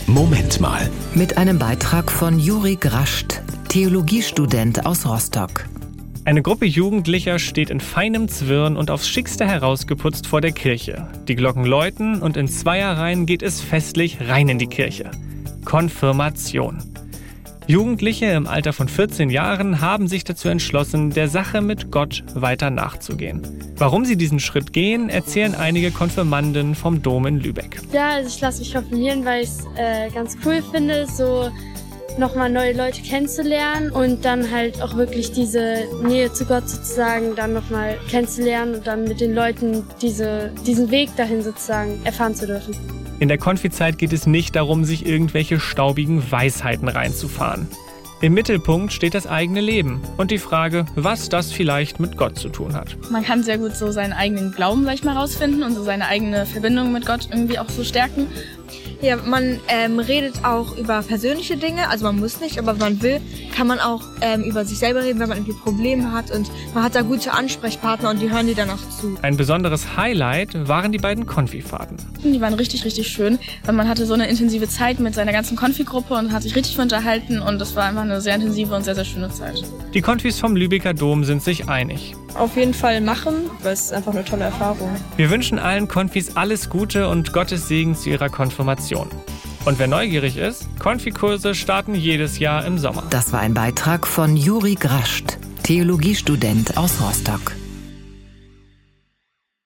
Moment mal. Mit einem Beitrag von Juri Grascht, Theologiestudent aus Rostock. Eine Gruppe Jugendlicher steht in feinem Zwirn und aufs Schickste herausgeputzt vor der Kirche. Die Glocken läuten und in Zweierreihen geht es festlich rein in die Kirche. Konfirmation. Jugendliche im Alter von 14 Jahren haben sich dazu entschlossen, der Sache mit Gott weiter nachzugehen. Warum sie diesen Schritt gehen, erzählen einige Konfirmanden vom Dom in Lübeck. Ja, also ich lasse mich konfirmieren, weil ich es ganz cool finde, so nochmal neue Leute kennenzulernen und dann halt auch wirklich diese Nähe zu Gott sozusagen dann nochmal kennenzulernen und dann mit den Leuten diesen Weg dahin sozusagen erfahren zu dürfen. In der Konfizeit geht es nicht darum, sich irgendwelche staubigen Weisheiten reinzufahren. Im Mittelpunkt steht das eigene Leben und die Frage, was das vielleicht mit Gott zu tun hat. Man kann sehr gut so seinen eigenen Glauben vielleicht mal rausfinden und so seine eigene Verbindung mit Gott irgendwie auch so stärken. Ja, man redet auch über persönliche Dinge, also man muss nicht, aber wenn man will, kann man auch über sich selber reden, wenn man irgendwie Probleme hat und man hat da gute Ansprechpartner und die hören dir dann auch zu. Ein besonderes Highlight waren die beiden Konfifahrten. Die waren richtig, richtig schön, weil man hatte so eine intensive Zeit mit seiner ganzen Konfi-Gruppe und hat sich richtig unterhalten und das war einfach eine sehr intensive und sehr, sehr schöne Zeit. Die Konfis vom Lübecker Dom sind sich einig. Auf jeden Fall machen, weil es ist einfach eine tolle Erfahrung. Wir wünschen allen Konfis alles Gute und Gottes Segen zu ihrer Konfirmation. Und wer neugierig ist, Konfikurse starten jedes Jahr im Sommer. Das war ein Beitrag von Juri Grascht, Theologiestudent aus Rostock.